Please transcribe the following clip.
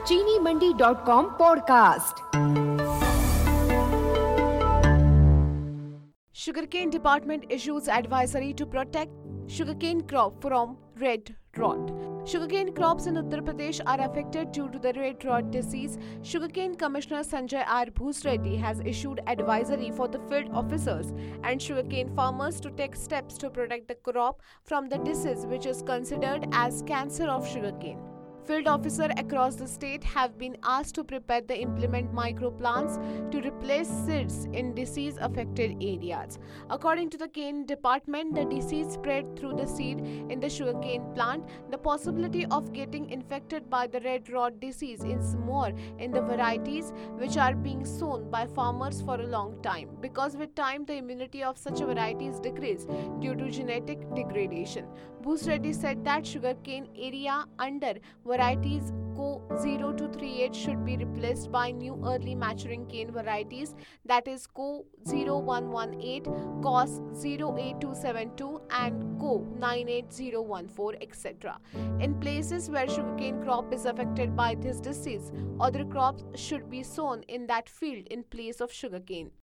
चीनीमंडी.com podcast. Sugarcane Department issues advisory to protect sugarcane crop from red rot. Sugarcane crops in Uttar Pradesh are affected due to the red rot disease. Sugarcane Commissioner Sanjay R. Bhusreddy has issued advisory for the field officers and sugarcane farmers to take steps to protect the crop from the disease, which is considered as cancer of sugarcane. Field officers across the state have been asked to prepare the implement microplants to replace seeds in disease-affected areas. According to the cane department, the disease spread through the seed in the sugarcane plant. The possibility of getting infected by the red rot disease is more in the varieties which are being sown by farmers for a long time, because with time the immunity of such varieties decrease due to genetic degradation. Bhusreddy said that sugarcane area under varieties Co 0 to 38 should be replaced by new early maturing cane varieties, that is Co 0118, COS 08272 and Co 98014, etc. In places where sugarcane crop is affected by this disease, other crops should be sown in that field in place of sugarcane.